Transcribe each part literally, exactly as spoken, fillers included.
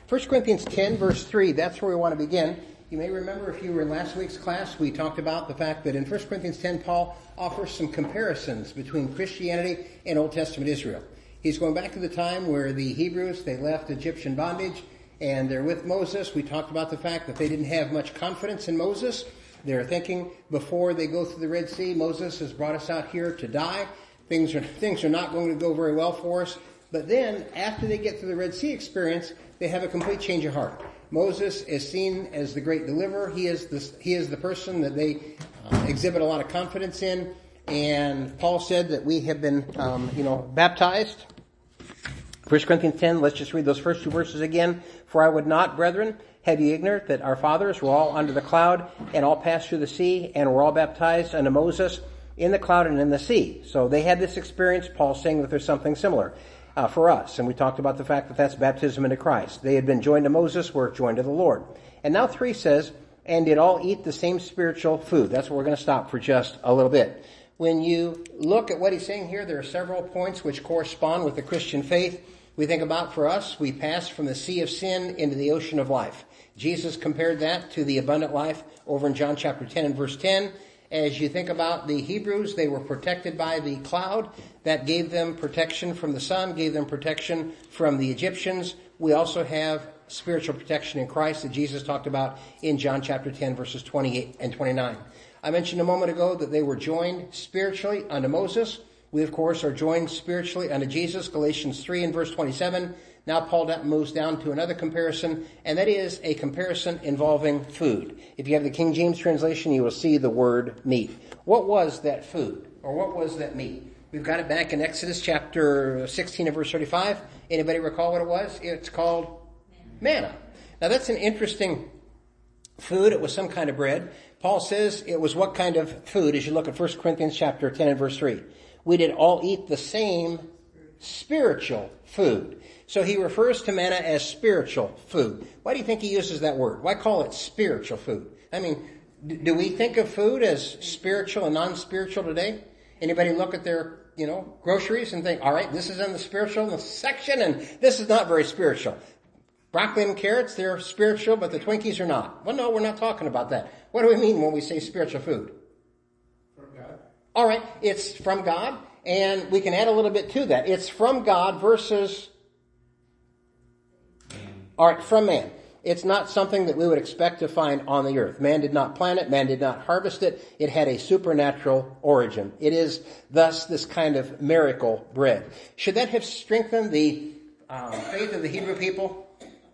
First Corinthians ten, verse three, that's where we want to begin. You may remember if you were in last week's class, we talked about the fact that in First Corinthians ten, Paul offers some comparisons between Christianity and Old Testament Israel. He's going back to the time where the Hebrews, they left Egyptian bondage, and they're with Moses. We talked about the fact that they didn't have much confidence in Moses. They're thinking before they go through the Red Sea, Moses has brought us out here to die. Things are, things are not going to go very well for us. But then, after they get through the Red Sea experience, they have a complete change of heart. Moses is seen as the great deliverer. He is the, he is the person that they uh, exhibit a lot of confidence in. And Paul said that we have been, um, you know, baptized. First Corinthians ten, let's just read those first two verses again. For I would not, brethren, have you ignorant that our fathers were all under the cloud and all passed through the sea and were all baptized unto Moses in the cloud and in the sea. So they had this experience. Paul's saying that there's something similar uh, for us. And we talked about the fact that that's baptism into Christ. They had been joined to Moses, were joined to the Lord. And now three says, and did all eat the same spiritual food. That's where we're going to stop for just a little bit. When you look at what he's saying here, there are several points which correspond with the Christian faith. We think about, for us, we pass from the sea of sin into the ocean of life. Jesus compared that to the abundant life over in John chapter ten and verse ten. As you think about the Hebrews, they were protected by the cloud. That gave them protection from the sun, gave them protection from the Egyptians. We also have spiritual protection in Christ that Jesus talked about in John chapter ten, verses twenty-eight and twenty-nine. I mentioned a moment ago that they were joined spiritually unto Moses. We, of course, are joined spiritually unto Jesus, Galatians three and verse twenty-seven. Now Paul moves down to another comparison, and that is a comparison involving food. If you have the King James translation, you will see the word meat. What was that food, or what was that meat? We've got it back in Exodus chapter sixteen and verse thirty-five. Anybody recall what it was? It's called manna. Now that's an interesting food. It was some kind of bread. Paul says it was what kind of food, as you look at First Corinthians chapter ten and verse three. We did all eat the same spiritual food. So he refers to manna as spiritual food. Why do you think he uses that word? Why call it spiritual food? I mean, do we think of food as spiritual and non-spiritual today? Anybody look at their, you know, groceries and think, all right, this is in the spiritual section and this is not very spiritual. Broccoli and carrots, they're spiritual, but the Twinkies are not. Well, no, we're not talking about that. What do we mean when we say spiritual food? From God. All right, it's from God, and we can add a little bit to that. It's from God versus, all right, from man. It's not something that we would expect to find on the earth. Man did not plant it. Man did not harvest it. It had a supernatural origin. It is thus this kind of miracle bread. Should that have strengthened the um, faith of the Hebrew people?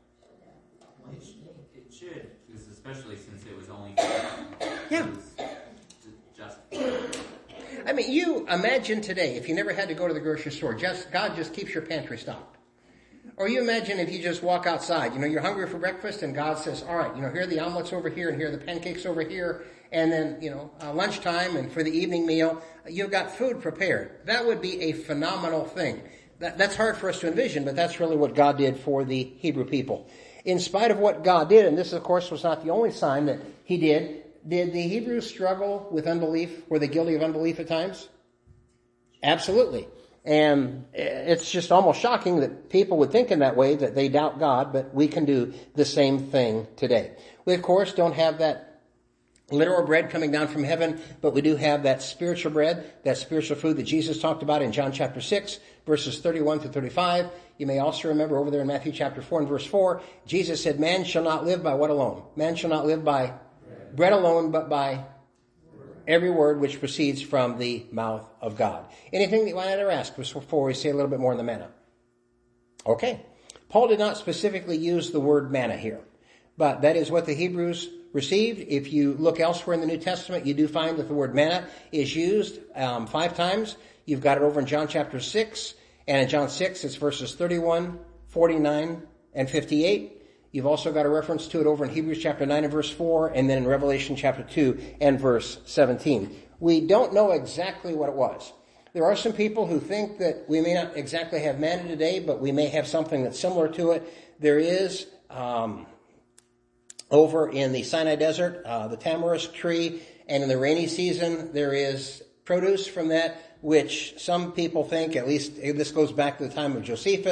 It should, especially since it was only yeah. It was just. I mean, you imagine today if you never had to go to the grocery store, just God just keeps your pantry stocked. Or you imagine if you just walk outside, you know, you're hungry for breakfast and God says, all right, you know, here are the omelets over here and here are the pancakes over here. And then, you know, uh, lunchtime and for the evening meal, you've got food prepared. That would be a phenomenal thing. That, that's hard for us to envision, but that's really what God did for the Hebrew people. In spite of what God did, and this, of course, was not the only sign that he did, did the Hebrews struggle with unbelief? Were they guilty of unbelief at times? Absolutely. And it's just almost shocking that people would think in that way, that they doubt God, but we can do the same thing today. We, of course, don't have that literal bread coming down from heaven, but we do have that spiritual bread, that spiritual food that Jesus talked about in John chapter six, verses thirty-one to thirty-five. You may also remember over there in Matthew chapter four and verse four, Jesus said, man shall not live by what alone? Man shall not live by bread, bread alone, but by every word which proceeds from the mouth of God. Anything that you want to ask before we say a little bit more on the manna? Okay. Paul did not specifically use the word manna here, but that is what the Hebrews received. If you look elsewhere in the New Testament, you do find that the word manna is used um, five times. You've got it over in John chapter six, and in John six, it's verses thirty-one, forty-nine, and fifty-eight. You've also got a reference to it over in Hebrews chapter nine and verse four, and then in Revelation chapter two and verse seventeen. We don't know exactly what it was. There are some people who think that we may not exactly have manna today, but we may have something that's similar to it. There is, um, over in the Sinai desert, uh, the tamarisk tree, and in the rainy season, there is produce from that, which some people think, at least this goes back to the time of Josephus,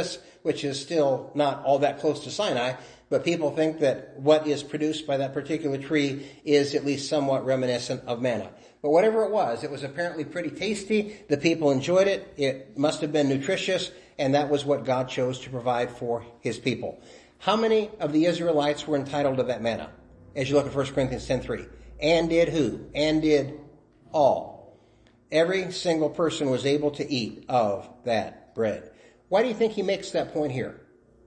which is still not all that close to Sinai, but people think that what is produced by that particular tree is at least somewhat reminiscent of manna. But whatever it was, it was apparently pretty tasty. The people enjoyed it. It must have been nutritious, and that was what God chose to provide for his people. How many of the Israelites were entitled to that manna? As you look at First Corinthians ten three. And did who? And did all. Every single person was able to eat of that bread. Why do you think he makes that point here?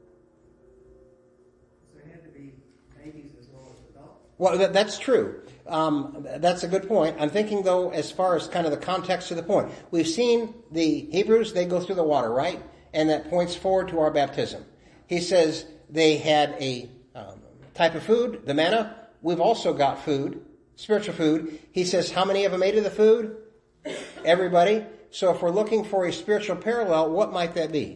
There had to be babies as well as adults. Well, that, that's true. Um, that's a good point. I'm thinking, though, as far as kind of the context of the point. We've seen the Hebrews, they go through the water, right? And that points forward to our baptism. He says they had a um, type of food, the manna. We've also got food, spiritual food. He says, how many of them ate of the food? Everybody. So if we're looking for a spiritual parallel, what might that be?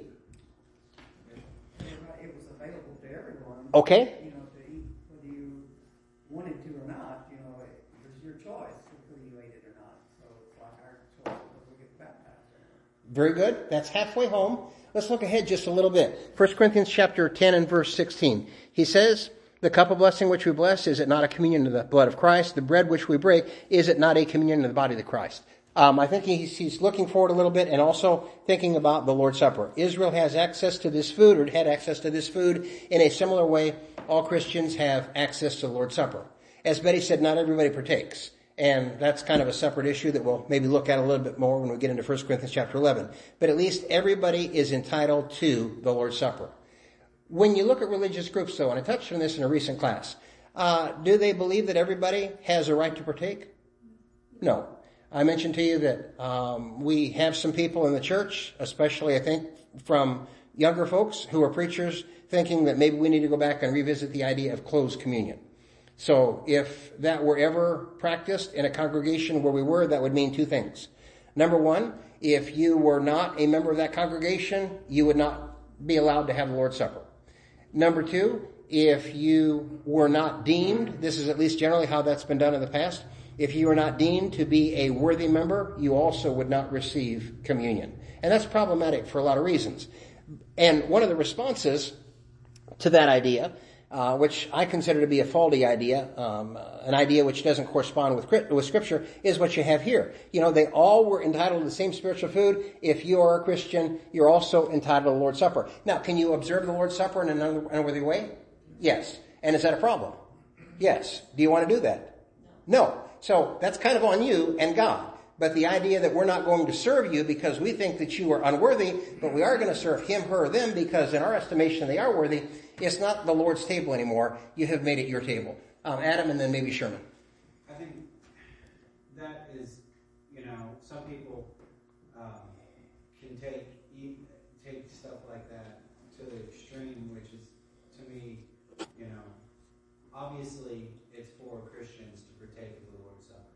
It was available to everyone. Okay. You know, to eat whether you wanted to or not. You know, it was your choice whether you ate it or not. So it's like our choice whether we get baptized or not. Very good. That's halfway home. Let's look ahead just a little bit. First Corinthians chapter ten and verse sixteen. He says, the cup of blessing which we bless, is it not a communion of the blood of Christ? The bread which we break, is it not a communion of the body of Christ? Um, I think he's, he's looking forward a little bit and also thinking about the Lord's Supper. Israel has access to this food, or had access to this food in a similar way. All Christians have access to the Lord's Supper. As Betty said, not everybody partakes. And that's kind of a separate issue that we'll maybe look at a little bit more when we get into First Corinthians chapter eleven. But at least everybody is entitled to the Lord's Supper. When you look at religious groups, though, and I touched on this in a recent class, uh, do they believe that everybody has a right to partake? No. I mentioned to you that um, we have some people in the church, especially I think from younger folks who are preachers, thinking that maybe we need to go back and revisit the idea of closed communion. So if that were ever practiced in a congregation where we were, that would mean two things. Number one, if you were not a member of that congregation, you would not be allowed to have the Lord's Supper. Number two, if you were not deemed, this is at least generally how that's been done in the past, if you were not deemed to be a worthy member, you also would not receive communion. And that's problematic for a lot of reasons. And one of the responses to that idea, uh, which I consider to be a faulty idea, um, an idea which doesn't correspond with, with Scripture, is what you have here. You know, they all were entitled to the same spiritual food. If you are a Christian, you're also entitled to the Lord's Supper. Now, can you observe the Lord's Supper in an unworthy way? Yes. And is that a problem? Yes. Do you want to do that? No. So that's kind of on you and God. But the idea that we're not going to serve you because we think that you are unworthy, but we are going to serve him, her, or them because in our estimation they are worthy, it's not the Lord's table anymore. You have made it your table. Um, Adam and then maybe Sherman. I think that is, you know, some people um, can take eat, take stuff like that to the extreme, which is, to me, you know, obviously it's for Christians to partake of the Lord's Supper.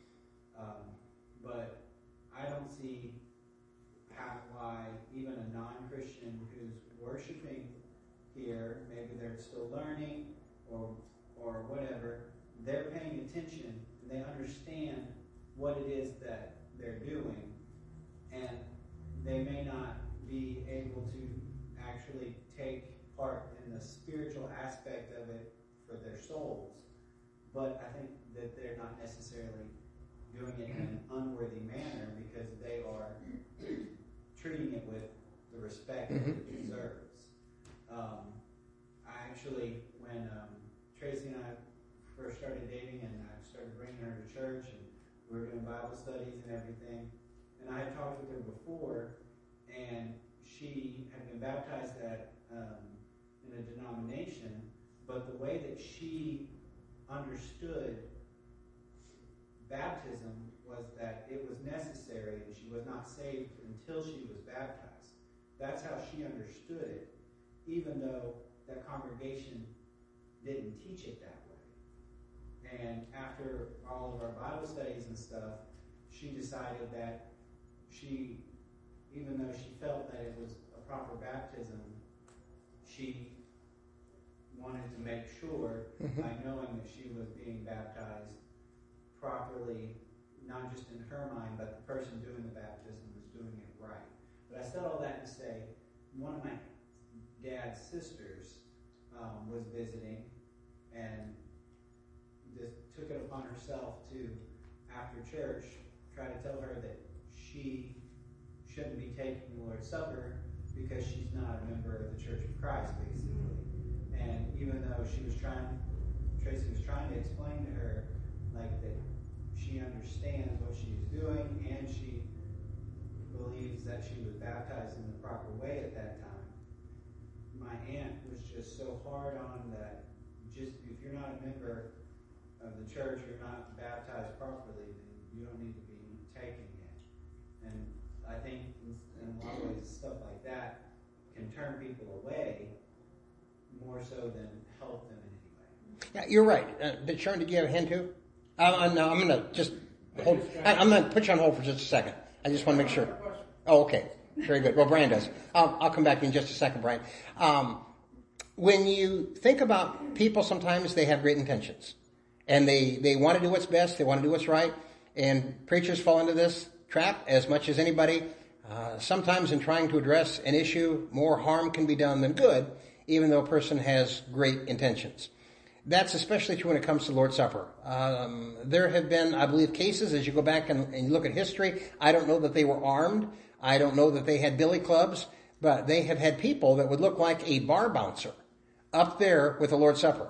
Um, but I don't see how, why even a non-Christian who's worshiping here, maybe they're still learning or or whatever, they're paying attention and they understand what it is that they're doing, and they may not be able to actually take part in the spiritual aspect of it for their souls, but I think that they're not necessarily doing it in an unworthy manner because they are treating it with the respect that it deserves. Um, I actually, when um, Tracy and I first started dating and I started bringing her to church and we were doing Bible studies and everything, and I had talked with her before, and she had been baptized at um, in a denomination, but the way that she understood baptism was that it was necessary and she was not saved until she was baptized. That's how she understood it, even though that congregation didn't teach it that way. And after all of our Bible studies and stuff, she decided that she, even though she felt that it was a proper baptism, she wanted to make sure, mm-hmm. by knowing that she was being baptized properly, not just in her mind, but the person doing the baptism was doing it right. But I said all that to say, one of my dad's sisters um, was visiting, and just took it upon herself to, after church, try to tell her that she shouldn't be taking the Lord's Supper because she's not a member of the Church of Christ, basically. And even though she was trying, Tracy was trying to explain to her, like, that she understands what she's doing, and she believes that she was baptized in the proper way at that time, my aunt was just so hard on that, just if you're not a member of the church, you're not baptized properly, then you don't need to be taking it. And I think in a lot of ways, stuff like that can turn people away more so than help them in any way. Yeah, you're right. Uh, did Sharon, did you have a hand too? Uh, no, I'm going to just hold. I, I'm going to put you on hold for just a second. I just want to make sure. Oh, okay. Very good. Well, Brian does. Um, I'll come back to you in just a second, Brian. Um, when you think about people, sometimes they have great intentions. And they, they want to do what's best. They want to do what's right. And preachers fall into this trap as much as anybody. Uh, sometimes in trying to address an issue, more harm can be done than good, even though a person has great intentions. That's especially true when it comes to Lord's Supper. Um, there have been, I believe, cases, as you go back and, and you look at history, I don't know that they were armed. I don't know that they had billy clubs, but they have had people that would look like a bar bouncer up there with the Lord's Supper.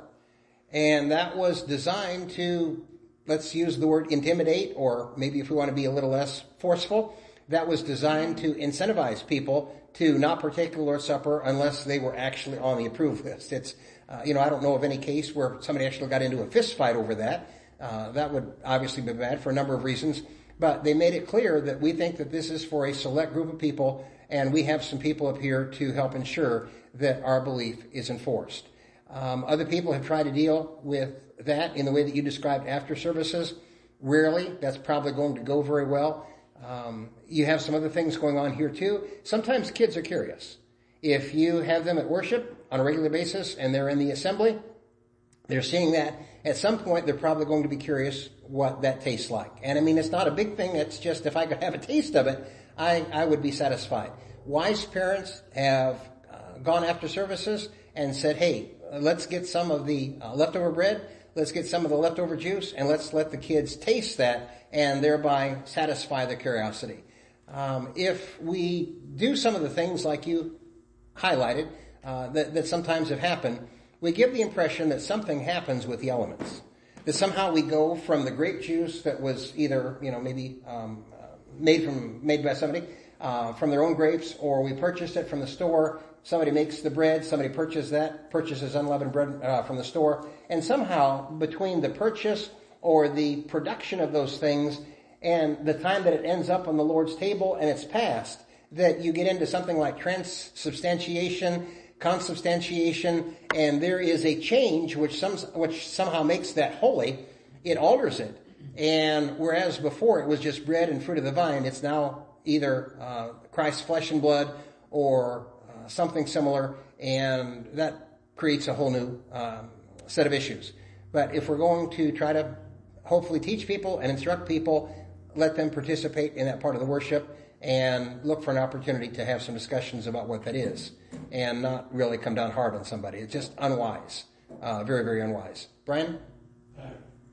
And that was designed to, let's use the word intimidate, or maybe if we want to be a little less forceful, that was designed to incentivize people to not partake of the Lord's Supper unless they were actually on the approved list. It's, uh, you know, I don't know of any case where somebody actually got into a fist fight over that. Uh, that would obviously be bad for a number of reasons. But they made it clear that we think that this is for a select group of people, and we have some people up here to help ensure that our belief is enforced. Um, other people have tried to deal with that in the way that you described after services. Rarely. That's probably going to go very well. Um, you have some other things going on here too. Sometimes kids are curious. If you have them at worship on a regular basis and they're in the assembly, they're seeing that. At some point, they're probably going to be curious what that tastes like. And I mean, it's not a big thing. It's just if I could have a taste of it, I, I would be satisfied. Wise parents have uh, gone after services and said, hey, let's get some of the uh, leftover bread, let's get some of the leftover juice, and let's let the kids taste that and thereby satisfy their curiosity. Um, if we do some of the things like you highlighted uh, that, that sometimes have happened, we give the impression that something happens with the elements. That somehow we go from the grape juice that was either, you know, maybe um, uh, made from made by somebody uh, from their own grapes, or we purchased it from the store. Somebody makes the bread, somebody purchases that, purchases unleavened bread uh, from the store, and somehow between the purchase or the production of those things and the time that it ends up on the Lord's table and it's passed, that you get into something like transubstantiation, consubstantiation, and there is a change which some which somehow makes that holy. It alters it. And whereas before it was just bread and fruit of the vine, it's now either uh, Christ's flesh and blood or uh, something similar, and that creates a whole new um, set of issues. But if we're going to try to hopefully teach people and instruct people, let them participate in that part of the worship and look for an opportunity to have some discussions about what that is and not really come down hard on somebody. It's just unwise. Uh, very, very unwise. Brian? Uh,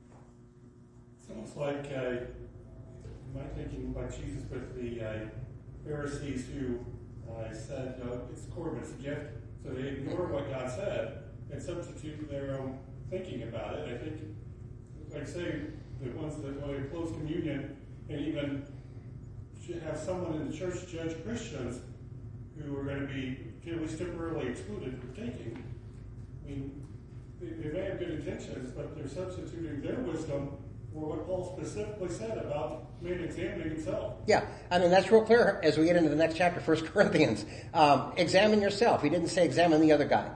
it's almost like, uh, my thinking, like Jesus with the uh, Pharisees who uh, said, uh, it's Corban, it's a gift. So they ignore what God said and substitute their own thinking about it. I think, like say, the ones that want to close communion and even have someone in the church judge Christians who are going to be at least temporarily excluded from taking. I mean, they, they may have good intentions, but they're substituting their wisdom for what Paul specifically said about man examining himself. Yeah, I mean, that's real clear as we get into the next chapter, First Corinthians. Um, examine yourself. He didn't say examine the other guy.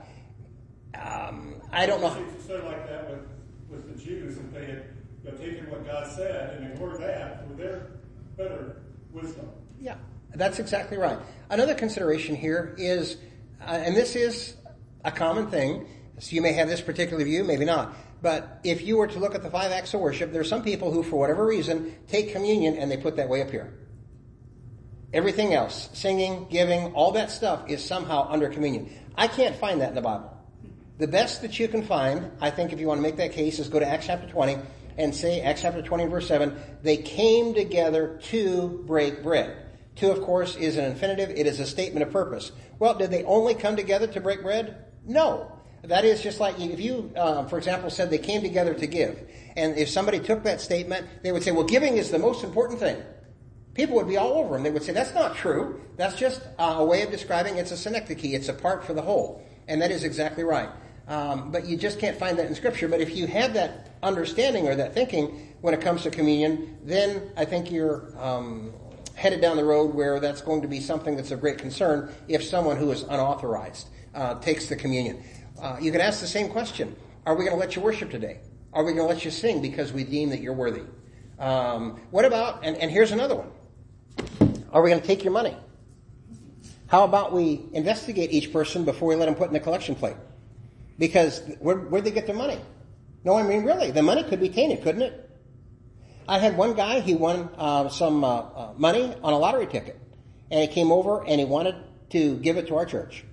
Um, I don't know. It's said like that with, with the Jews, and they had you know, taken what God said and ignored that for their better wisdom. Yeah, that's exactly right. Another consideration here is, uh, and this is a common thing, so you may have this particular view, maybe not, but if you were to look at the five acts of worship, there are some people who, for whatever reason, take communion and they put that way up here. Everything else, singing, giving, all that stuff is somehow under communion. I can't find that in the Bible. The best that you can find, I think if you want to make that case, is go to Acts chapter twenty and say, Acts chapter twenty verse seven, they came together to break bread. To, of course, is an infinitive. It is a statement of purpose. Well, did they only come together to break bread? No. That is just like if you, uh, for example, said they came together to give. And if somebody took that statement, they would say, well, giving is the most important thing. People would be all over them. They would say, that's not true. That's just uh, a way of describing it's a synecdoche. It's a part for the whole. And that is exactly right. Um, but you just can't find that in Scripture. But if you have that understanding or that thinking when it comes to communion, then I think you're um, headed down the road where that's going to be something that's of great concern if someone who is unauthorized uh, takes the communion. Uh, you can ask the same question. Are we going to let you worship today? Are we going to let you sing because we deem that you're worthy? Um, what about, and, and here's another one. Are we going to take your money? How about we investigate each person before we let them put in the collection plate? Because where, where'd they get their money? No, I mean, really, the money could be tainted, couldn't it? I had one guy, he won uh, some uh, uh, money on a lottery ticket. And he came over and he wanted to give it to our church.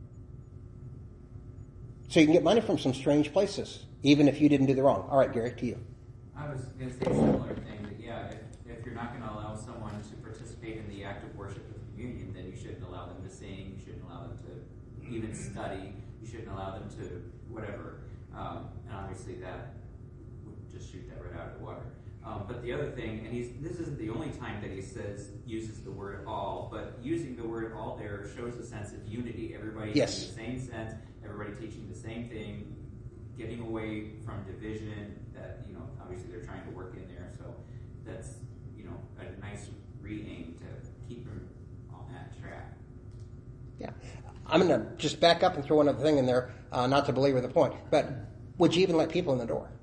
So you can get money from some strange places, even if you didn't do the wrong. All right, Gary, to you. I was going to say a similar thing, that yeah, if, if you're not going to allow someone to participate in the act of worship of communion, then you shouldn't allow them to sing, you shouldn't allow them to even study, you shouldn't allow them to whatever. Um, and obviously that would just shoot that right out of the water. Um, but the other thing, and he's this isn't the only time that he says uses the word all, but using the word all there shows a sense of unity. Everybody yes. has the same sense, everybody teaching the same thing, getting away from division that, you know, obviously they're trying to work in there. So that's, you know, a nice re-aim to keep them on that track. Yeah. I'm going to just back up and throw another thing in there, uh, not to belabor the point, but would you even let people in the door?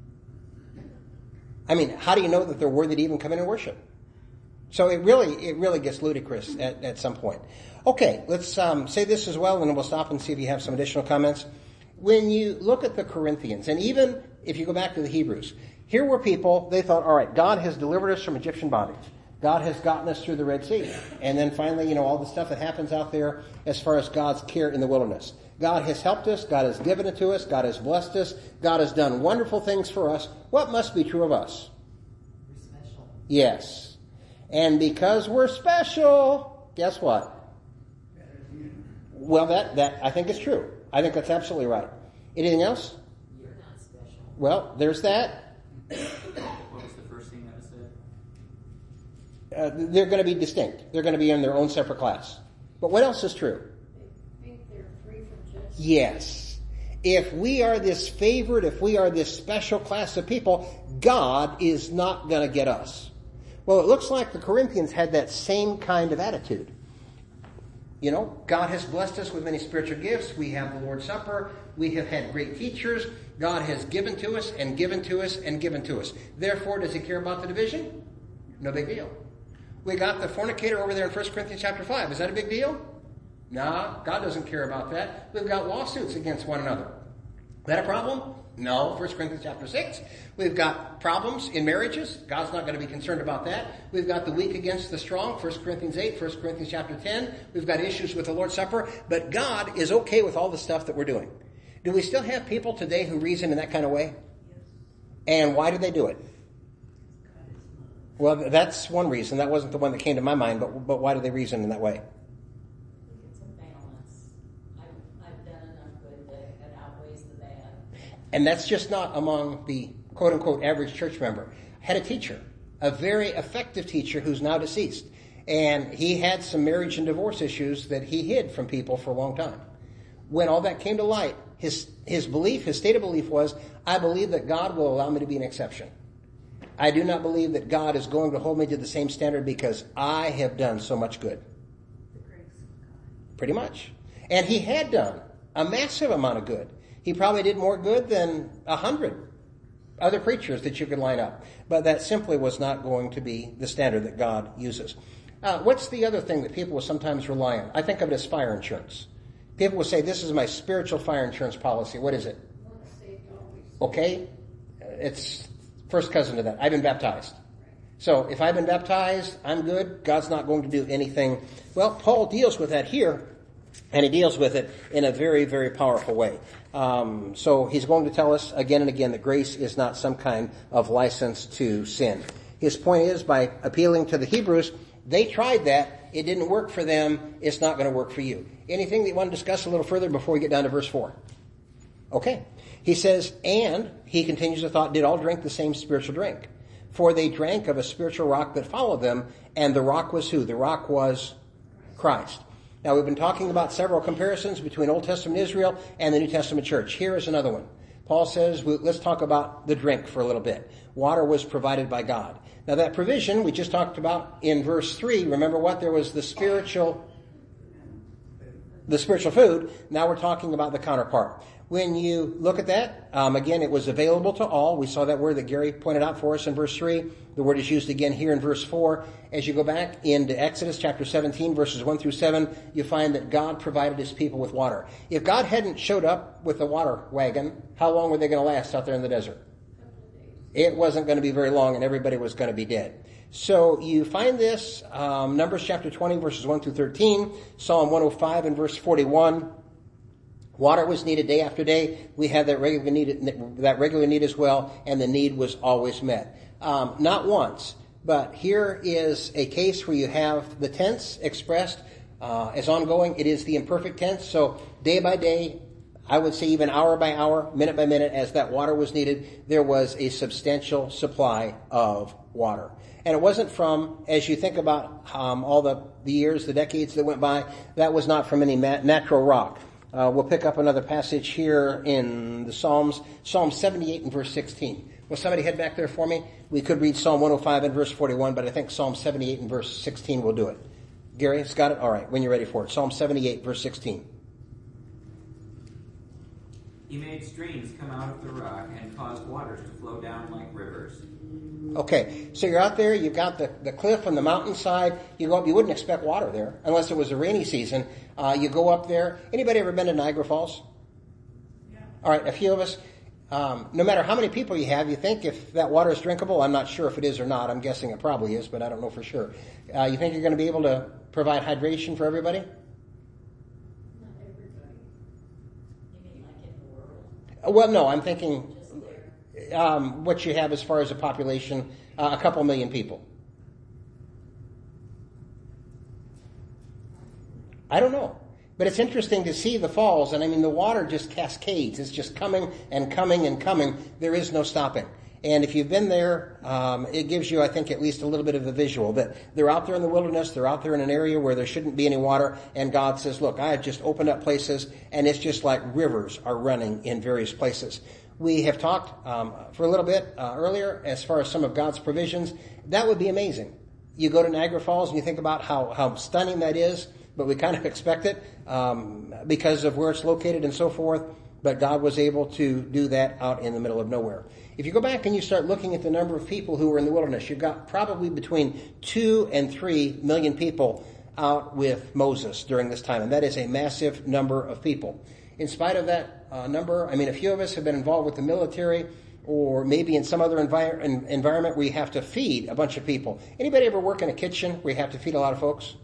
I mean, how do you know that they're worthy to even come in and worship? So it really, it really gets ludicrous at, at some point. Okay, let's um, say this as well, and then we'll stop and see if you have some additional comments. When you look at the Corinthians, and even if you go back to the Hebrews, here were people, they thought, all right, God has delivered us from Egyptian bondage. God has gotten us through the Red Sea. And then finally, you know, all the stuff that happens out there as far as God's care in the wilderness. God has helped us. God has given it to us. God has blessed us. God has done wonderful things for us. What must be true of us? We're special. Yes. And because we're special, guess what? Well, that, that I think is true. I think that's absolutely right. Anything else? You're not special. Well, there's that. What was the first thing that was said? Uh, they're going to be distinct. They're going to be in their own separate class. But what else is true? They think they're free from judgment. Yes. If we are this favored, if we are this special class of people, God is not going to get us. Well, it looks like the Corinthians had that same kind of attitude. You know, God has blessed us with many spiritual gifts. We have the Lord's Supper. We have had great teachers. God has given to us and given to us and given to us. Therefore, does he care about the division? No big deal. We got the fornicator over there in First Corinthians chapter five. Is that a big deal? No, God doesn't care about that. We've got lawsuits against one another. Is that a problem? No. First Corinthians chapter six. We've got problems in marriages. God's not going to be concerned about that. We've got the weak against the strong. First Corinthians eight. First Corinthians chapter ten. We've got issues with the Lord's Supper. But God is okay with all the stuff that we're doing. Do we still have people today who reason in that kind of way? Yes. And why do they do it? God is love. Well, that's one reason. That wasn't the one that came to my mind. But but why do they reason in that way? I think it's a balance. I've, I've done enough good that it outweighs the bad. And that's just not among the quote-unquote average church member. I had a teacher, a very effective teacher who's now deceased. And he had some marriage and divorce issues that he hid from people for a long time. When all that came to light, his his belief, his state of belief was, I believe that God will allow me to be an exception. I do not believe that God is going to hold me to the same standard because I have done so much good. The grace of God. Pretty much. And he had done a massive amount of good. He probably did more good than a hundred other preachers that you could line up. But that simply was not going to be the standard that God uses. Uh, what's the other thing that people will sometimes rely on? I think of it as fire insurance. People will say, this is my spiritual fire insurance policy. What is it? Once saved, always. Okay? It's first cousin to that. I've been baptized. So if I've been baptized, I'm good. God's not going to do anything. Well, Paul deals with that here, and he deals with it in a very, very powerful way. Um, so he's going to tell us again and again that grace is not some kind of license to sin. His point is, by appealing to the Hebrews, they tried that. It didn't work for them. It's not going to work for you. Anything that you want to discuss a little further before we get down to verse four? Okay. He says, and, he continues the thought, did all drink the same spiritual drink? For they drank of a spiritual rock that followed them, and the rock was who? The rock was Christ. Now, we've been talking about several comparisons between Old Testament Israel and the New Testament church. Here is another one. Paul says, let's talk about the drink for a little bit. Water was provided by God. Now, that provision we just talked about in verse three, remember what? There was the spiritual, the spiritual food. Now we're talking about the counterpart. When you look at that, um, again, it was available to all. We saw that word that Gary pointed out for us in verse three. The word is used again here in verse four. As you go back into Exodus chapter seventeen, verses one through seven, you find that God provided his people with water. If God hadn't showed up with the water wagon, how long were they going to last out there in the desert? It wasn't going to be very long, and everybody was going to be dead. So you find this, um, Numbers chapter twenty, verses one through thirteen, Psalm one oh five and verse forty-one. Water was needed day after day. We had that regular need, that regular need as well, and the need was always met. Um, not once, but here is a case where you have the tense expressed uh, as ongoing. It is the imperfect tense. So day by day, I would say even hour by hour, minute by minute, as that water was needed, there was a substantial supply of water. And it wasn't from, as you think about um, all the, the years, the decades that went by, that was not from any ma- natural rock. Uh, we'll pick up another passage here in the Psalms, Psalm seventy-eight and verse sixteen. Will somebody head back there for me? We could read Psalm one oh five and verse forty-one, but I think Psalm seventy-eight and verse sixteen will do it. Gary, has got it? All right, when you're ready for it. Psalm seventy-eight, verse sixteen. He made streams come out of the rock and caused waters to flow down like rivers. Okay, so you're out there, you've got the, the cliff on the mountainside. You go up, you wouldn't expect water there unless it was a rainy season. Uh, you go up there. Anybody ever been to Niagara Falls? Yeah. All right, a few of us. Um, no matter how many people you have, you think if that water is drinkable. I'm not sure if it is or not. I'm guessing it probably is, but I don't know for sure. Uh, you think you're going to be able to provide hydration for everybody? Not everybody. You mean like in the world? Uh, well, no, I'm thinking Just there? um, what you have as far as a population, uh, a couple million people. I don't know. But it's interesting to see the falls, and I mean the water just cascades. It's just coming and coming and coming. There is no stopping. And if you've been there, um, it gives you, I think, at least a little bit of a visual that they're out there in the wilderness, they're out there in an area where there shouldn't be any water, and God says, look, I have just opened up places, and it's just like rivers are running in various places. We have talked um, for a little bit uh, earlier as far as some of God's provisions. That would be amazing. You go to Niagara Falls and you think about how, how stunning that is, but we kind of expect it um, because of where it's located and so forth. But God was able to do that out in the middle of nowhere. If you go back and you start looking at the number of people who were in the wilderness, you've got probably between two and three million people out with Moses during this time. And that is a massive number of people. In spite of that uh, number, I mean, a few of us have been involved with the military or maybe in some other envir- environment where you have to feed a bunch of people. Anybody ever work in a kitchen where you have to feed a lot of folks?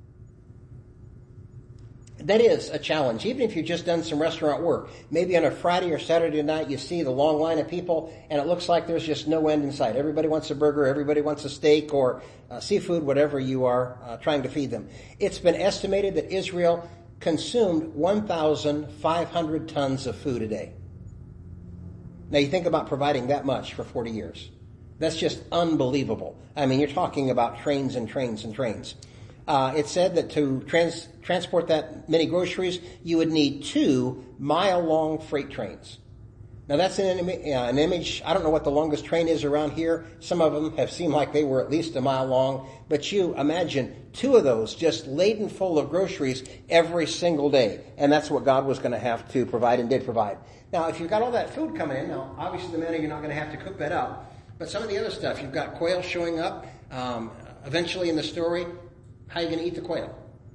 That is a challenge, even if you've just done some restaurant work. Maybe on a Friday or Saturday night, you see the long line of people, and it looks like there's just no end in sight. Everybody wants a burger, everybody wants a steak or uh, seafood, whatever you are uh, trying to feed them. It's been estimated that Israel consumed one thousand five hundred tons of food a day. Now, you think about providing that much for forty years. That's just unbelievable. I mean, you're talking about trains and trains and trains. Uh, it said that to trans- transport that many groceries, you would need two mile-long freight trains. Now, that's an, Im- uh, an image. I don't know what the longest train is around here. Some of them have seemed like they were at least a mile long. But you imagine two of those just laden full of groceries every single day. And that's what God was going to have to provide and did provide. Now, if you've got all that food coming in, now, obviously the manna, you're not going to have to cook that up. But some of the other stuff, you've got quail showing up. Um, eventually in the story, how are you going to eat the quail?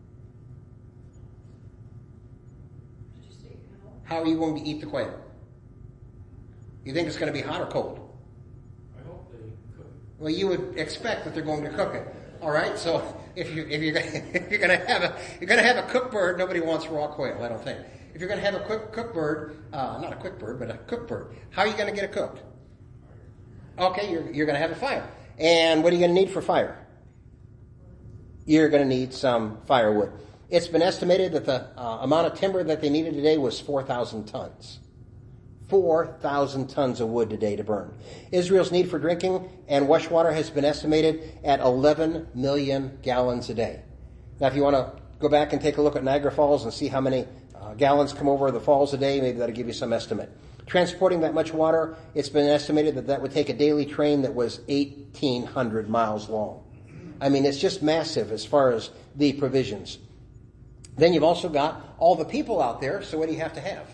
Did you say how? How are you going to eat the quail? You think it's going to be hot or cold? I hope they cook. Well, you would expect that they're going to cook it. All right, so if you if you're if you're going to have a you're going to have a cooked bird, nobody wants raw quail, I don't think. If you're going to have a quick cooked bird, uh, not a quick bird, but a cooked bird, how are you going to get it cooked? Okay, you're you're going to have a fire, and what are you going to need for fire? You're going to need some firewood. It's been estimated that the uh, amount of timber that they needed today was four thousand tons. four thousand tons of wood today to burn. Israel's need for drinking and wash water has been estimated at eleven million gallons a day. Now, if you want to go back and take a look at Niagara Falls and see how many uh, gallons come over the falls a day, maybe that'll give you some estimate. Transporting that much water, it's been estimated that that would take a daily train that was eighteen hundred miles long. I mean, it's just massive as far as the provisions. Then you've also got all the people out there, so what do you have to have?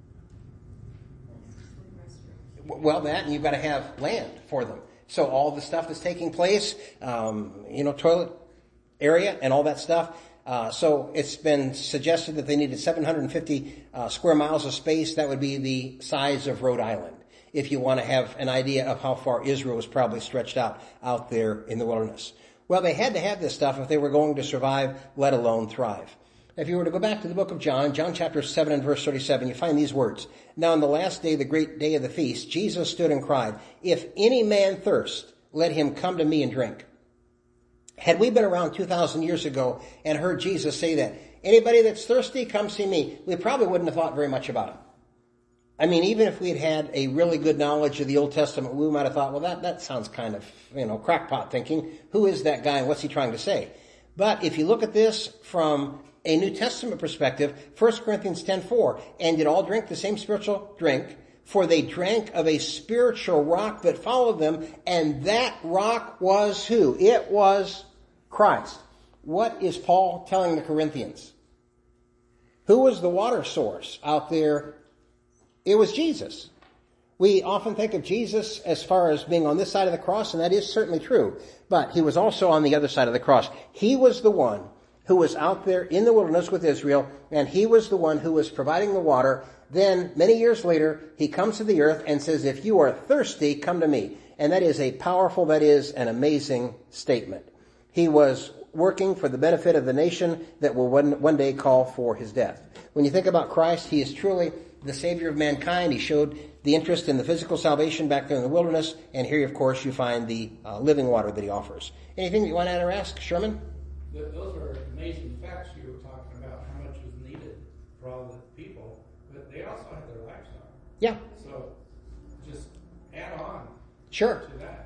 Well, that, and you've got to have land for them. So all the stuff that's taking place, um, you know, toilet area and all that stuff. Uh, so it's been suggested that they needed seven hundred fifty uh, square miles of space. That would be the size of Rhode Island, if you want to have an idea of how far Israel was probably stretched out out there in the wilderness. Well, they had to have this stuff if they were going to survive, let alone thrive. If you were to go back to the book of John, John chapter seven and verse thirty-seven, you find these words. Now in the last day, the great day of the feast, Jesus stood and cried, "If any man thirst, let him come to me and drink." Had we been around two thousand years ago and heard Jesus say that, anybody that's thirsty, come see me, we probably wouldn't have thought very much about it. I mean, even if we had had a really good knowledge of the Old Testament, we might have thought, well, that, that sounds kind of, you know, crackpot thinking. Who is that guy and what's he trying to say? But if you look at this from a New Testament perspective, First Corinthians ten four, and did all drink the same spiritual drink, for they drank of a spiritual rock that followed them, and that rock was who? It was Christ. What is Paul telling the Corinthians? Who was the water source out there? It was Jesus. We often think of Jesus as far as being on this side of the cross, and that is certainly true. But he was also on the other side of the cross. He was the one who was out there in the wilderness with Israel, and he was the one who was providing the water. Then, many years later, he comes to the earth and says, "If you are thirsty, come to me." And that is a powerful, that is an amazing statement. He was working for the benefit of the nation that will one, one day call for his death. When you think about Christ, he is truly the Savior of mankind. He showed the interest in the physical salvation back there in the wilderness, and here, of course, you find the uh, living water that he offers. Anything that you want to add or ask, Sherman? Those are amazing facts you were talking about, how much was needed for all the people, but they also had their lifestyle. Yeah. So just add on Sure. to that.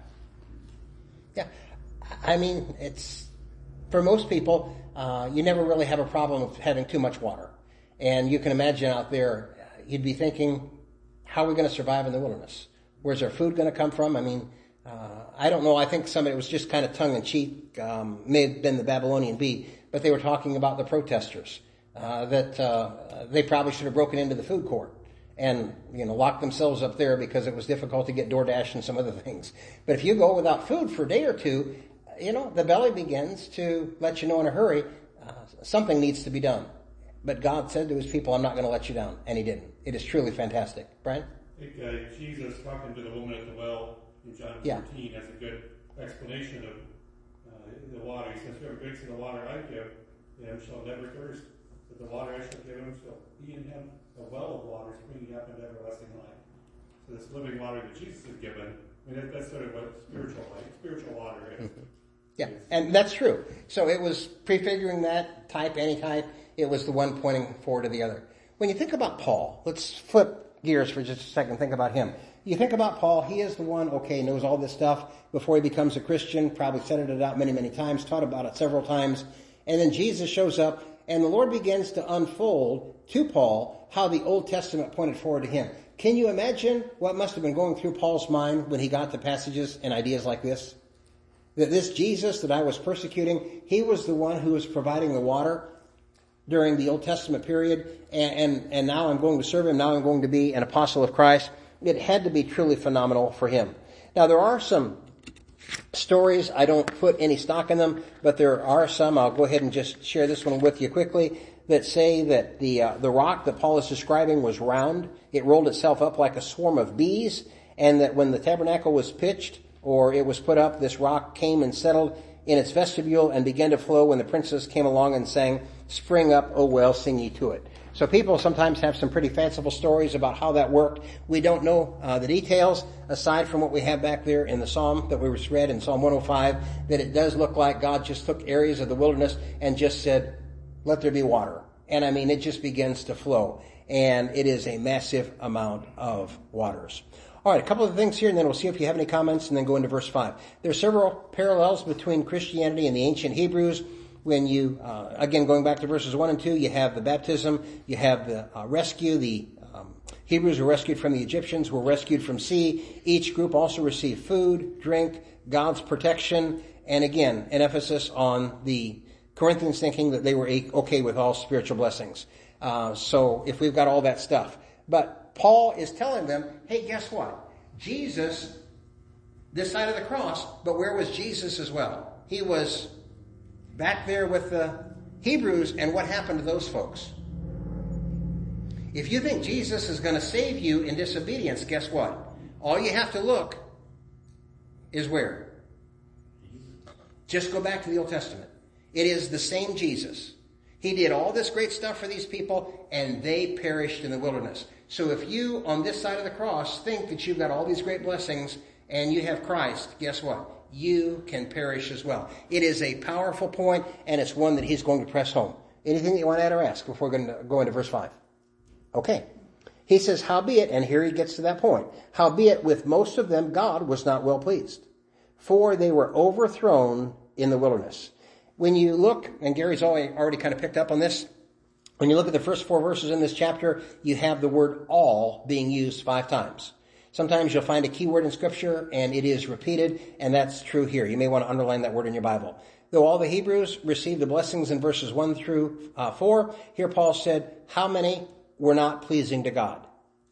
Yeah. I mean, it's, for most people, uh, you never really have a problem of having too much water. And you can imagine out there, you'd be thinking, how are we going to survive in the wilderness? Where's our food going to come from? I mean, uh, I don't know. I think somebody was just kind of tongue-in-cheek, um, may have been the Babylonian Bee, but they were talking about the protesters, uh, that uh, they probably should have broken into the food court and, you know, locked themselves up there because it was difficult to get DoorDash and some other things. But if you go without food for a day or two, you know, the belly begins to let you know in a hurry, uh, something needs to be done. But God said to his people, "I'm not going to let you down." And he didn't. It is truly fantastic. Brian? I think uh, Jesus talking to the woman at the well in John Yeah. fourteen has a good explanation of uh, the water. He says, "Whoever drinks of the water I give him shall never thirst, but the water I shall give him shall be in him a well of water springing up into everlasting life." So this living water that Jesus has given, I mean, that, that's sort of what spiritual life, spiritual water is. Yeah, and that's true. So it was prefiguring that type, any type. It was the one pointing forward to the other. When you think about Paul, let's flip gears for just a second, think about him. You think about Paul, he is the one, okay, knows all this stuff before he becomes a Christian, probably said it out many, many times, taught about it several times. And then Jesus shows up, and the Lord begins to unfold to Paul how the Old Testament pointed forward to him. Can you imagine what must have been going through Paul's mind when he got to passages and ideas like this? That this Jesus that I was persecuting, he was the one who was providing the water during the Old Testament period, and, and, and now I'm going to serve him, now I'm going to be an apostle of Christ. It had to be truly phenomenal for him. Now, there are some stories, I don't put any stock in them, but there are some, I'll go ahead and just share this one with you quickly, that say that the uh, the rock that Paul is describing was round. It rolled itself up like a swarm of bees, and that when the tabernacle was pitched or it was put up, this rock came and settled in its vestibule and began to flow when the princes came along and sang, spring up, O well, sing ye to it. So people sometimes have some pretty fanciful stories about how that worked. We don't know uh, the details, aside from what we have back there in the Psalm that we just read in Psalm one oh five, that it does look like God just took areas of the wilderness and just said, let there be water. And I mean, it just begins to flow. And it is a massive amount of waters. All right, a couple of things here, and then we'll see if you have any comments, and then go into verse five. There are several parallels between Christianity and the ancient Hebrews. When you, uh, again, going back to verses one and two, you have the baptism, you have the uh, rescue. The um, Hebrews were rescued from the Egyptians, were rescued from sea. Each group also received food, drink, God's protection, and again, an emphasis on the Corinthians thinking that they were okay with all spiritual blessings. Uh, so if we've got all that stuff. But Paul is telling them, hey, guess what? Jesus, this side of the cross, but where was Jesus as well? He was back there with the Hebrews, and what happened to those folks? If you think Jesus is going to save you in disobedience, guess what? All you have to look is where? Just go back to the Old Testament. It is the same Jesus. He did all this great stuff for these people, and they perished in the wilderness. So if you, on this side of the cross, think that you've got all these great blessings, and you have Christ, guess what? You can perish as well. It is a powerful point, and it's one that he's going to press home. Anything that you want to add or ask before we're going to go into verse five? Okay. He says, howbeit, and here he gets to that point, howbeit with most of them God was not well pleased, for they were overthrown in the wilderness. When you look, and Gary's already kind of picked up on this, when you look at the first four verses in this chapter, you have the word all being used five times. Sometimes you'll find a key word in Scripture, and it is repeated, and that's true here. You may want to underline that word in your Bible. Though all the Hebrews received the blessings in verses one through uh, four, here Paul said, how many were not pleasing to God?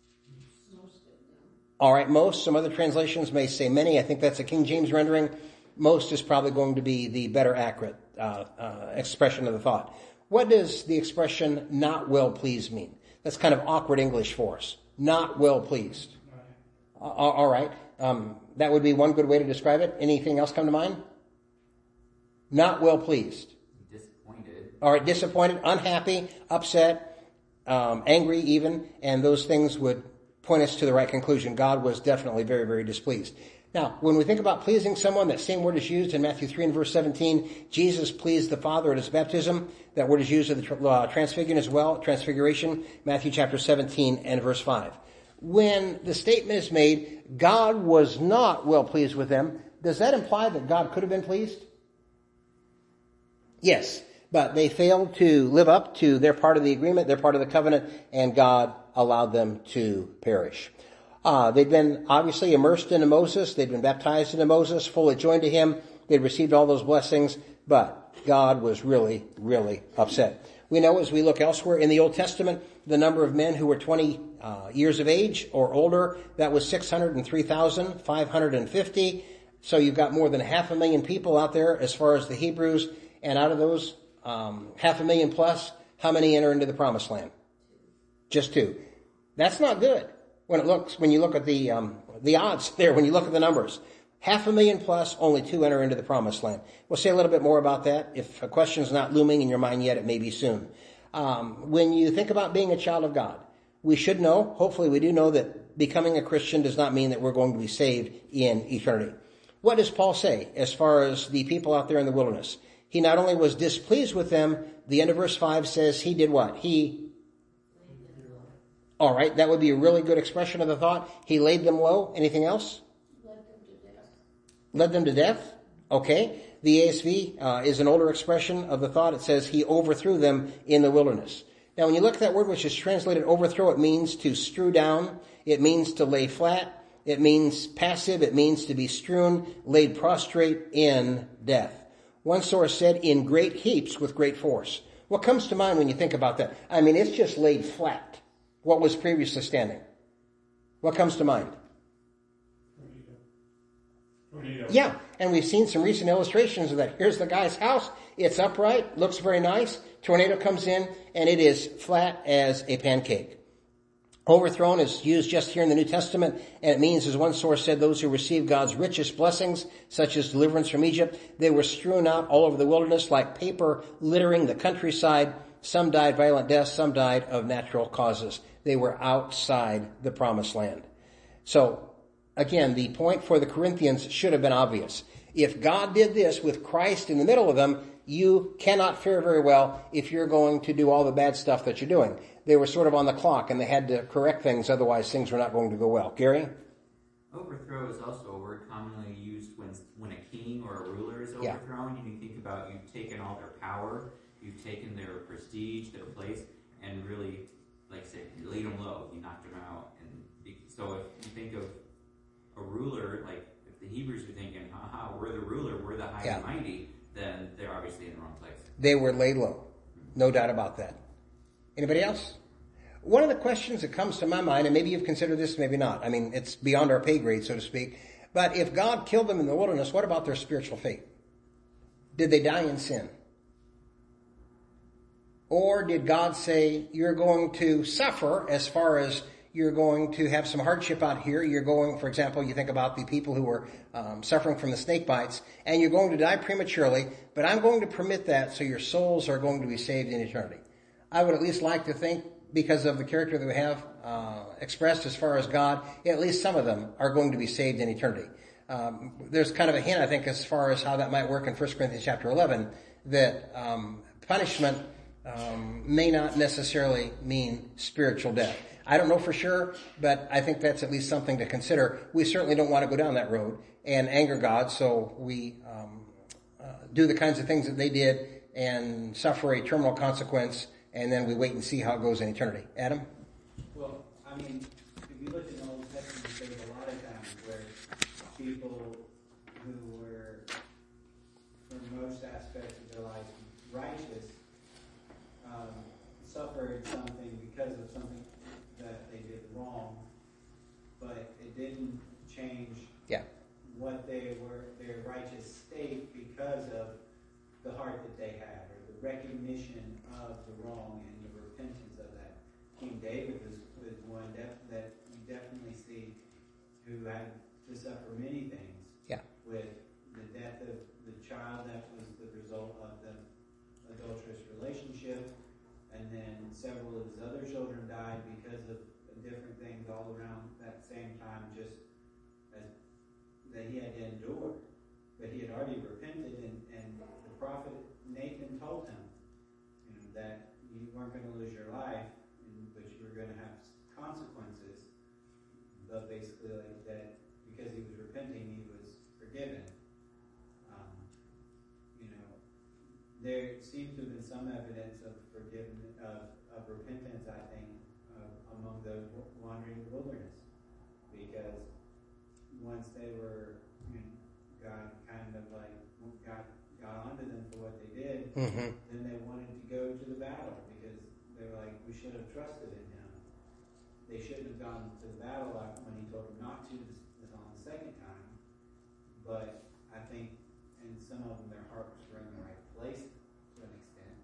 All right, most. Some other translations may say many. I think that's a King James rendering. Most is probably going to be the better accurate uh, uh, expression of the thought. What does the expression not well pleased mean? That's kind of awkward English for us. Not well pleased. Uh, all right. Um, that would be one good way to describe it. Anything else come to mind? Not well pleased. Disappointed. All right, disappointed, unhappy, upset, um, angry even, and those things would point us to the right conclusion. God was definitely very, very displeased. Now, when we think about pleasing someone, that same word is used in Matthew three and verse seventeen. Jesus pleased the Father at his baptism. That word is used in the uh, transfiguration as well, transfiguration, Matthew chapter seventeen and verse five. When the statement is made, God was not well pleased with them, does that imply that God could have been pleased? Yes, but they failed to live up to their part of the agreement, their part of the covenant, and God allowed them to perish. Uh, they'd been obviously immersed into Moses. They'd been baptized into Moses, fully joined to him. They'd received all those blessings, but God was really, really upset. We know as we look elsewhere in the Old Testament, the number of men who were twenty uh, years of age or older, that was six hundred three thousand five hundred fifty. So you've got more than half a million people out there as far as the Hebrews. And out of those um, half a million plus, how many enter into the promised land? Just two. That's not good. When it looks, when you look at the um, the odds there, when you look at the numbers, half a million plus, only two enter into the promised land. We'll say a little bit more about that. If a question's not looming in your mind yet, it may be soon. Um, when you think about being a child of God, we should know, hopefully we do know, that becoming a Christian does not mean that we're going to be saved in eternity. What does Paul say as far as the people out there in the wilderness? He not only was displeased with them, the end of verse five says he did what? He All right, that would be a really good expression of the thought. He laid them low. Anything else? Led them to death. Led them to death? Okay. The A S V uh, is an older expression of the thought. It says he overthrew them in the wilderness. Now, when you look at that word, which is translated overthrow, it means to strew down. It means to lay flat. It means passive. It means to be strewn, laid prostrate in death. One source said, in great heaps with great force. What comes to mind when you think about that? I mean, it's just laid flat. What was previously standing? What comes to mind? Tornado. Yeah, and we've seen some recent illustrations of that. Here's the guy's house. It's upright, looks very nice. Tornado comes in, and it is flat as a pancake. Overthrown is used just here in the New Testament, and it means, as one source said, those who received God's richest blessings, such as deliverance from Egypt, they were strewn out all over the wilderness like paper littering the countryside. Some died violent deaths, some died of natural causes. They were outside the promised land. So, again, the point for the Corinthians should have been obvious. If God did this with Christ in the middle of them, you cannot fare very well if you're going to do all the bad stuff that you're doing. They were sort of on the clock, and they had to correct things, otherwise things were not going to go well. Gary? Overthrow is also a word commonly used when when a king or a ruler is Yeah. overthrown. You can think about you've taken all their power, you've taken their prestige, their place, and really, like I said, you laid them low, you knocked them out. And be- so if you think of a ruler, like if the Hebrews are thinking, haha, we're the ruler, we're the high Yeah. and mighty, then they're obviously in the wrong place. They were laid low. No doubt about that. Anybody else? One of the questions that comes to my mind, and maybe you've considered this, maybe not. I mean, it's beyond our pay grade, so to speak. But if God killed them in the wilderness, what about their spiritual fate? Did they die in sin? Or did God say, you're going to suffer as far as you're going to have some hardship out here. You're going, for example, you think about the people who were um, suffering from the snake bites, and you're going to die prematurely, but I'm going to permit that so your souls are going to be saved in eternity. I would at least like to think, because of the character that we have uh, expressed as far as God, at least some of them are going to be saved in eternity. Um, there's kind of a hint, I think, as far as how that might work in First Corinthians chapter eleven, that um, punishment um, may not necessarily mean spiritual death. I don't know for sure, but I think that's at least something to consider. We certainly don't want to go down that road and anger God, so we um, uh, do the kinds of things that they did and suffer a terminal consequence, and then we wait and see how it goes in eternity. Adam? Well, I mean, if you look in the Old Testament, there's a lot of times where people who were, for most aspects of their life, righteous, um, suffered something because of something that they did wrong, but it didn't change Yeah. what they were, their righteous state because of the heart that they had, or the recognition of the wrong and the repentance of that. King David was, was one def- that you definitely see who had to suffer many things. Yeah. With the death of the child that was the result of the adulterous relationship, and then several of his other children died because of different things all around that same time, just as that he had to endure. But he had already repented, and, and the prophet Nathan told him, you know, that you weren't going to lose your life, and, but you were going to have consequences. But basically, like that, because he was repenting, he was forgiven. Um, you know, there seems to have been some evidence of forgiveness, of, of repentance, I think, uh, among those wandering in the wilderness, because once they were, you know, God kind of like got got onto them for what they did, Mm-hmm. then they wanted to go to the battle because they were like, we should have trusted in him. They shouldn't have gone to the battle when he told them not to this on the second time. But I think in some of them their hearts were in the right place to an extent.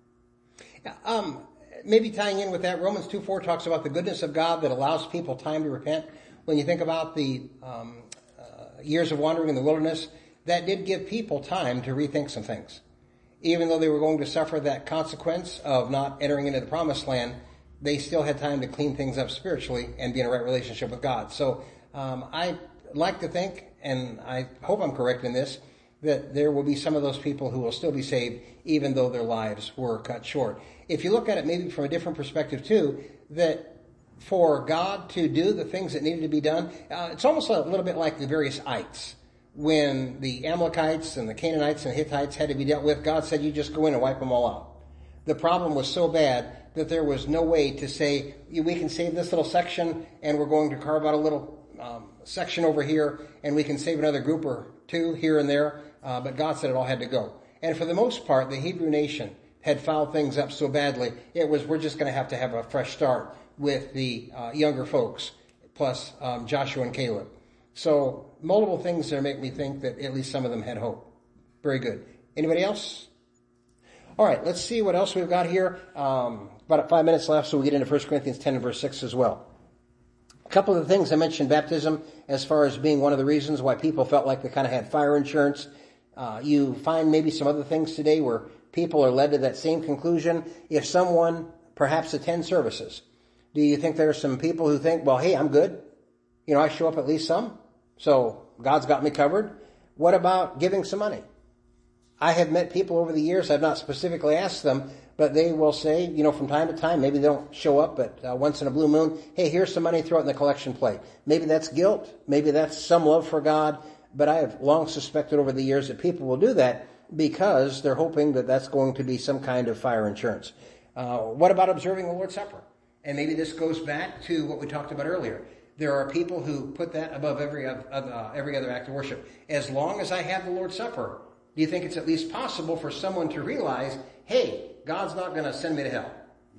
Um, maybe tying in with that, Romans two four talks about the goodness of God that allows people time to repent. When you think about the um, uh, years of wandering in the wilderness, that did give people time to rethink some things. Even though they were going to suffer that consequence of not entering into the promised land, they still had time to clean things up spiritually and be in a right relationship with God. So um, I like to think, and I hope I'm correct in this, that there will be some of those people who will still be saved even though their lives were cut short. If you look at it maybe from a different perspective too, that for God to do the things that needed to be done, uh, it's almost a little bit like the various ites. When the Amalekites and the Canaanites and Hittites had to be dealt with, God said, you just go in and wipe them all out. The problem was so bad that there was no way to say, we can save this little section and we're going to carve out a little um, section over here and we can save another group or two here and there. Uh, but God said it all had to go. And for the most part, the Hebrew nation had fouled things up so badly, it was, we're just going to have to have a fresh start with the uh, younger folks, plus um, Joshua and Caleb. So multiple things there make me think that at least some of them had hope. Very good. Anybody else? All right, let's see what else we've got here. Um, about five minutes left, so we'll get into First Corinthians ten and verse six as well. A couple of the things I mentioned, baptism, as far as being one of the reasons why people felt like they kind of had fire insurance. Uh, you find maybe some other things today where people are led to that same conclusion. If someone perhaps attends services, do you think there are some people who think, well, hey, I'm good. You know, I show up at least some, so God's got me covered. What about giving some money? I have met people over the years, I've not specifically asked them, but they will say, you know, from time to time, maybe they don't show up, but uh, once in a blue moon, hey, here's some money, throw it in the collection plate. Maybe that's guilt. Maybe that's some love for God. But I have long suspected over the years that people will do that because they're hoping that that's going to be some kind of fire insurance. Uh, what about observing the Lord's Supper? And maybe this goes back to what we talked about earlier. There are people who put that above every uh, uh, every other act of worship. As long as I have the Lord's Supper, do you think it's at least possible for someone to realize, hey, God's not going to send me to hell?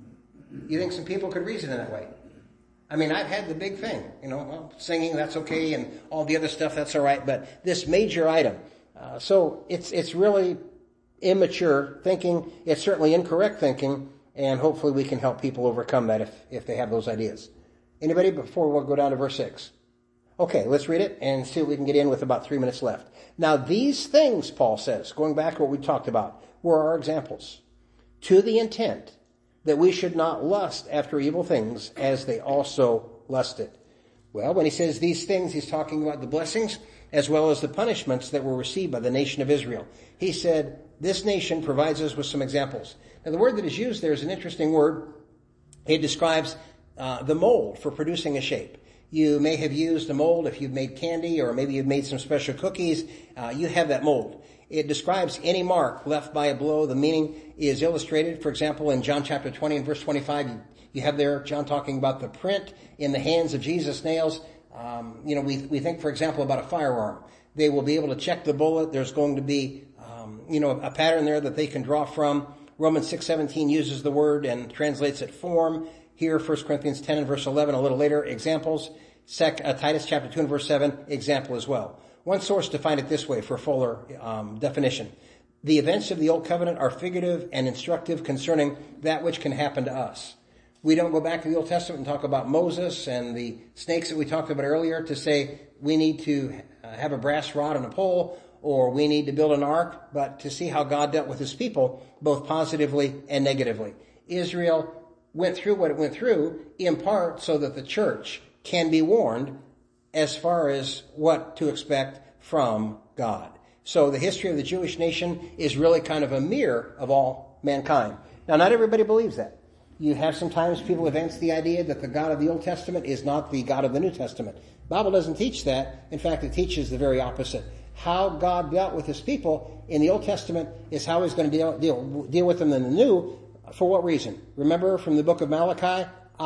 You think some people could reason in that way? I mean, I've had the big thing, you know, well, singing, that's okay, and all the other stuff, that's all right, but this major item. Uh, so it's it's really immature thinking. It's certainly incorrect thinking, and hopefully we can help people overcome that if, if they have those ideas. Anybody before we'll go down to verse six? Okay, let's read it and see what we can get in with about three minutes left. Now, these things, Paul says, going back to what we talked about, were our examples, to the intent that we should not lust after evil things as they also lusted. Well, when he says these things, he's talking about the blessings as well as the punishments that were received by the nation of Israel. He said, this nation provides us with some examples. Now, the word that is used there is an interesting word. It describes uh, the mold for producing a shape. You may have used a mold if you've made candy, or maybe you've made some special cookies. Uh, you have that mold. It describes any mark left by a blow. The meaning is illustrated, for example, in John chapter twenty and verse twenty-five. You, you have there John talking about the print in the hands of Jesus' nails. Um, you know, we we think, for example, about a firearm. They will be able to check the bullet. There's going to be, um, you know, a pattern there that they can draw from. Romans six seventeen uses the word and translates it form. Here, First Corinthians ten and verse eleven, a little later, examples. Sec, uh, Titus chapter two and verse seven, example as well. One source defined it this way for fuller um, definition. The events of the Old Covenant are figurative and instructive concerning that which can happen to us. We don't go back to the Old Testament and talk about Moses and the snakes that we talked about earlier to say we need to have a brass rod and a pole, or we need to build an ark, but to see how God dealt with his people, both positively and negatively. Israel went through what it went through, in part so that the church can be warned as far as what to expect from God. So the history of the Jewish nation is really kind of a mirror of all mankind. Now, not everybody believes that. You have sometimes people advance the idea that the God of the Old Testament is not the God of the New Testament. The Bible doesn't teach that. In fact, it teaches the very opposite. How God dealt with his people in the Old Testament is how he's going to deal, deal, deal with them in the New. For what reason? Remember from the book of Malachi,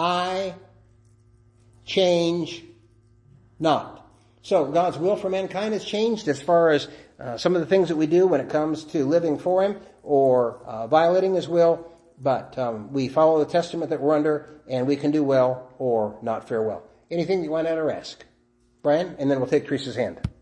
I change not. So God's will for mankind has changed as far as uh, some of the things that we do when it comes to living for him or uh, violating his will. But um, we follow the testament that we're under, and we can do well or not fare well. Anything you want to add or ask? Brian? And then we'll take Teresa's hand.